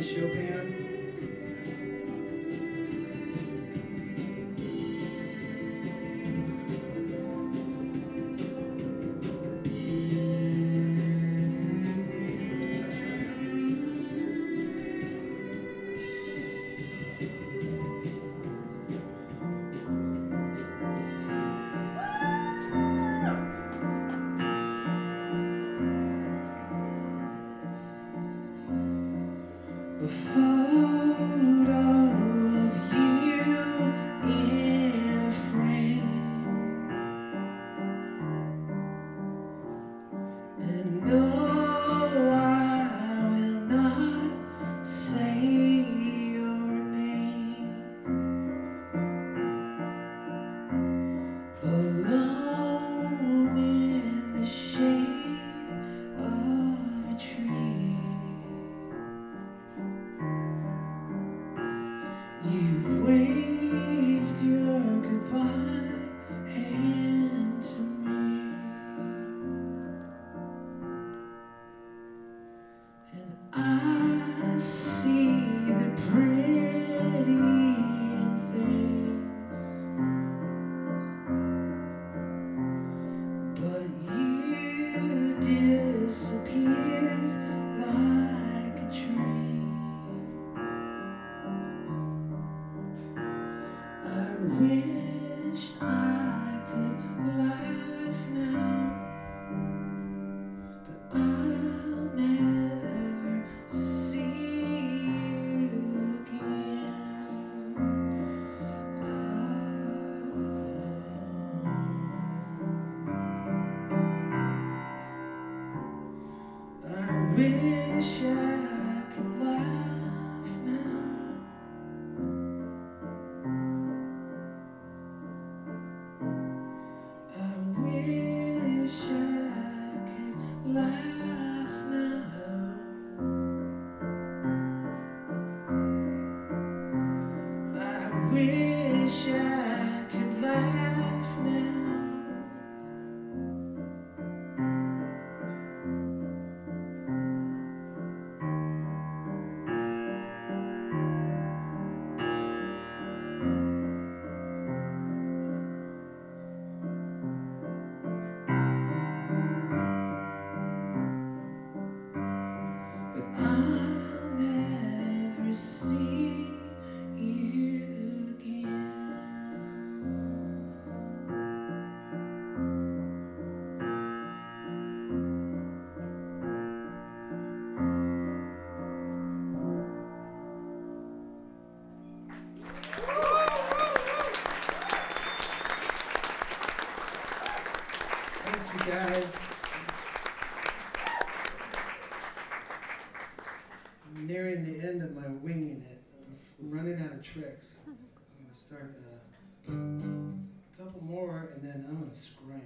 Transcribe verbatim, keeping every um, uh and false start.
play Chopin. A photo of you in a frame, and no, I will not say your name. Alone in the shade of a tree, you waved your goodbye hand to me, and I see the pretty things, but you disappeared like a dream. I wish I could laugh now, but I'll never see you again. I, I wish I could laugh now. I wish I could laugh now. I wish I could laugh now. But I'll never see you again. Thanks, you guys. I'm nearing the end of my winging it. I'm running out of tricks. I'm going to start uh, a couple more, and then I'm going to scram.